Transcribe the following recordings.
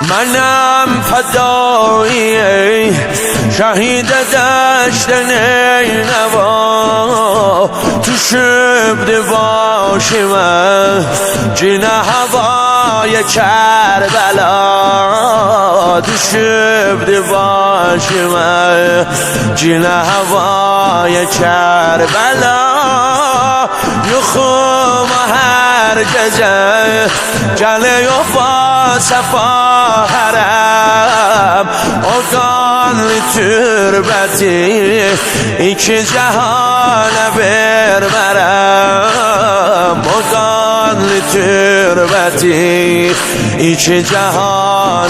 منم فدایی شهید دشت نینوا تو شبد باشیم جین هوای کربلا تو شبد باشیم جین هوای کربلا یخم هر گزه جله و با صفا حرم آگان تربتی ایک جهان برمرم آگان تربتی ایک جهان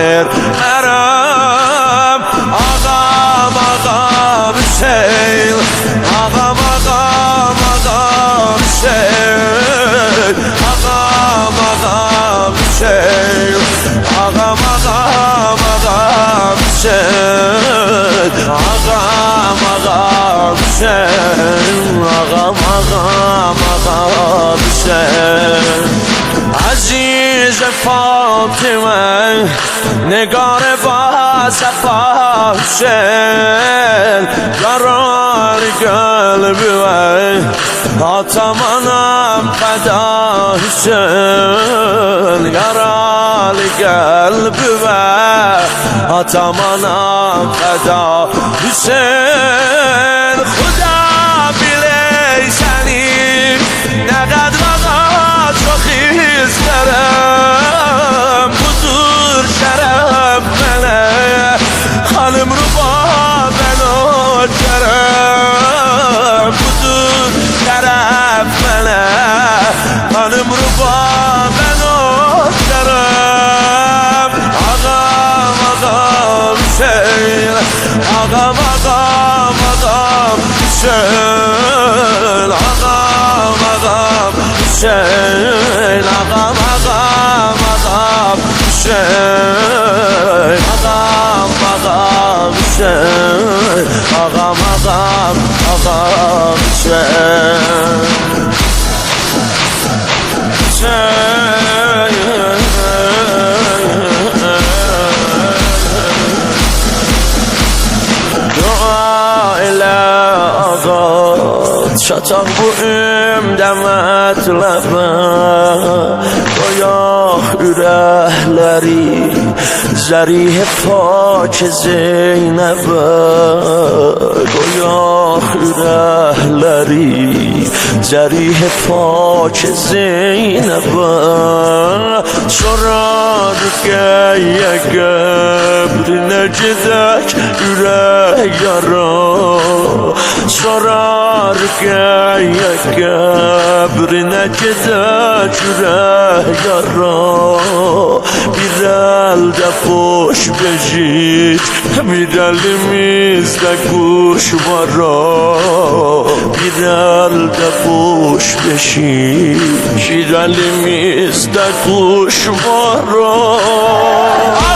برمرم آقام آقام سیل آقام آقام آقام سیل آقام آقام سیل آقام آقام آقام سیل آقام آقام سیل آقام آقام آقام سیل عزیز فاطمه نگار با صفا حسین قرار قلبی و آتمانم فدا حسین قرار قلبی و آتمانم فدا حسین خدا بلیسنی نقد مقاد و خیز کرم بزرگ شرم منه خانم رو با بنا کرم بزرگ شرم منه خانم رو با بنا کرم آقام آقام شیل آقام آقام آقام شیل آقام آقام شیل آقام آقام آقام شیل آقام آقام شیل آقام آقام آقام شیل شتاق بویم دمت لبم بایا ürəkləri زریح پاک زینب بایا ürəkləri زریح پاک زینب sorar که قبر نجدک ürək yara sorar که قبر نجدک ürək yara bir elde boş becik bir elimizde kuş var bir elde boş beşik bir elimizde kuş var